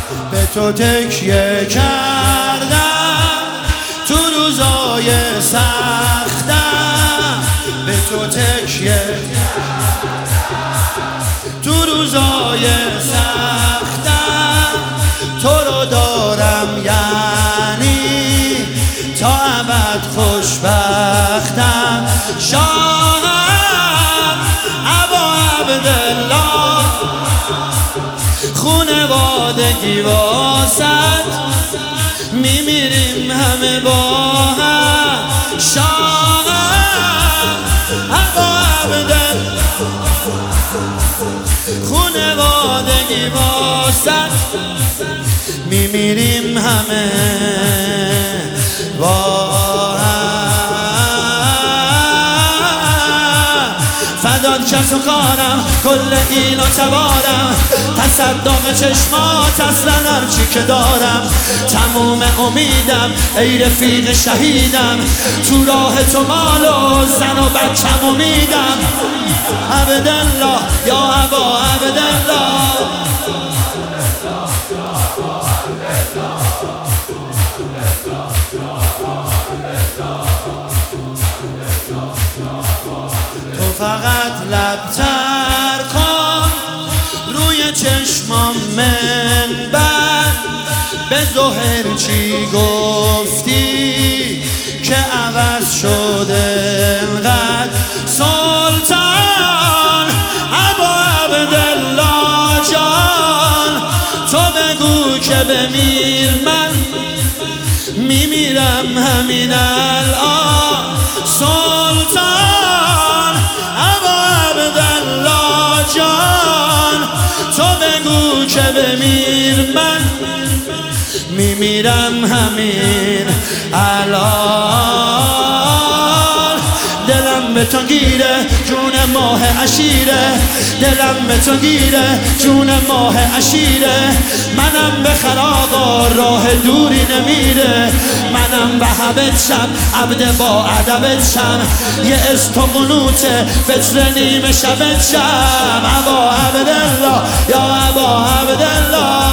به تو تکیه کردم تو روزای سختم، به تو تکیه تو روزای سختم، تو رو دارم یعنی تا ابد خوشبختم. شاهم ابا عبدالله خونوادگی واسد میمیریم همه با هم. شاهم ابا عبدالله خونوادگی واسد میمیریم همه با هم. فدات کس و کارم کل این و تبارم، تصدق چشمات اصلا هرچی که دارم. تموم امیدم ای رفیق شهیدم، تو راه تو مال و زن و بچم امیدم. عبدالله یا ابا عبدالله، تو فقط لبتر کن روی چشمام منبر، به ظاهر چی گفتی که عوض شده انقدر. سلطان ابا عبدالله جان، تو بگو که بمیر من میمیرم همین الان. سلطان ابا عبدالله جان، تو بگو که بمیر من میمیرم همین الان. دلم به تو گیره جون ماه عشیره، دلم به تو گیره جون ماه عشیره. منم به خراغا راه دوری نمیره، منم به حبت شم عبد با ادبت شم. یه استقنوته فطر نیمه شبت شم. ابا عبدالله یا ابا عبدالله.